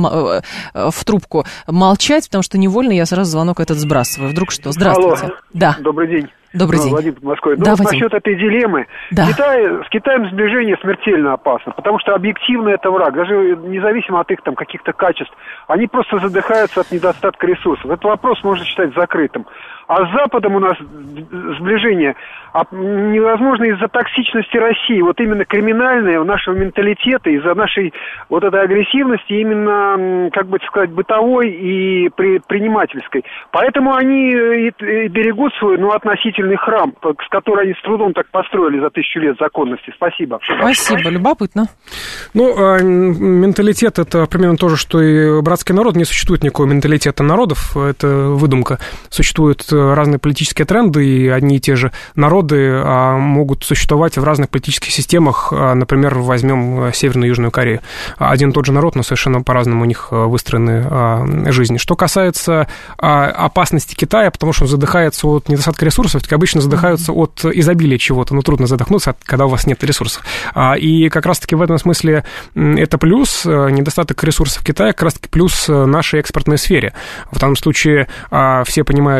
в трубку молчать, потому что невольно я сразу звонок этот сбрасываю. Вдруг что? Здравствуйте. Алло, да. Добрый день. Добрый день. Владимир Москвой. Да, ну, вот насчет этой дилеммы. Да. Китай, с Китаем сближение смертельно опасно, потому что объективно это враг, даже независимо от их там каких-то качеств. Они просто задыхаются от недостатка ресурсов. Этот вопрос можно считать закрытым. А с Западом у нас сближение невозможно из-за токсичности России. Вот именно криминальное, нашего менталитета, из-за нашей вот этой агрессивности, именно, как бы сказать, бытовой и предпринимательской. Поэтому они и берегут свой, ну, относительный храм, с которым они с трудом так построили за тысячу лет законности. Спасибо. Спасибо, любопытно. Ну, менталитет – это примерно то же, что и братский народ. Не существует никакого менталитета народов, это выдумка. Существуют разные политические тренды, и одни и те же народы могут существовать в разных политических системах. Например, возьмем Северную и Южную Корею. Один и тот же народ, но совершенно по-разному у них выстроены жизни. Что касается опасности Китая, потому что он задыхается от недостатка ресурсов, так обычно задыхаются от изобилия чего-то. Ну, трудно задохнуться, когда у вас нет ресурсов. И как раз-таки в этом смысле это плюс, недостаток ресурсов Китая, как раз-таки плюс нашей экспортной сфере. В данном случае все понимают, что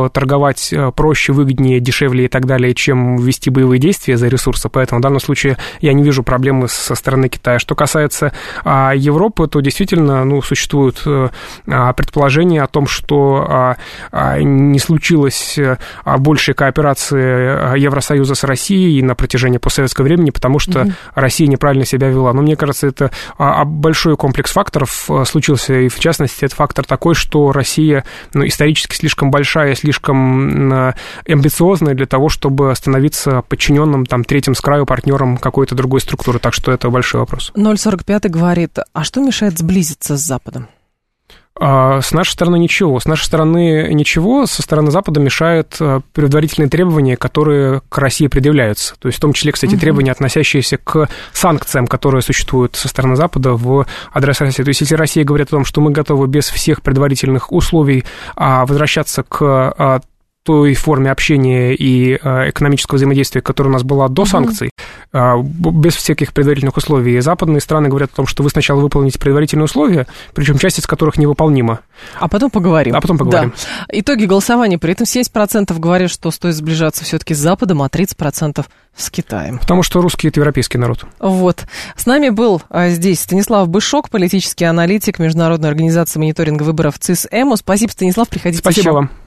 торговать проще, выгоднее, дешевле и так далее, чем вести боевые действия за ресурсы. Поэтому в данном случае я не вижу проблемы со стороны Китая. Что касается Европы, то действительно ну, существуют предположения о том, что не случилось большей кооперации Евросоюза с Россией на протяжении постсоветского времени, потому что mm-hmm. Россия неправильно себя вела. Но мне кажется, это большой комплекс факторов случился, и в частности, это фактор такой, что Россия ну, исторически слишком большая, слишком амбициозная для того, чтобы становиться подчиненным там, третьим с краю партнером какой-то другой структуры. Так что это большой вопрос. ноль сорок пять говорит, а что мешает сблизиться с Западом? С нашей стороны ничего. С нашей стороны ничего. Со стороны Запада мешают предварительные требования, которые к России предъявляются. То есть в том числе, кстати, угу. требования, относящиеся к санкциям, которые существуют со стороны Запада в адрес России. То есть если Россия говорит о том, что мы готовы без всех предварительных условий возвращаться к той форме общения и экономического взаимодействия, которая у нас была до санкций, uh-huh. без всяких предварительных условий. Западные страны говорят о том, что вы сначала выполните предварительные условия, причем часть из которых невыполнима. А потом поговорим. А потом поговорим. Да. Итоги голосования. При этом семьдесят процентов говорят, что стоит сближаться все-таки с Западом, а тридцать процентов с Китаем. Потому что русский – это европейский народ. Вот. С нами был а, здесь Станислав Бышок, политический аналитик Международной организации мониторинга выборов ЦИС-ЭМО. Спасибо, Станислав, приходите Спасибо еще. вам.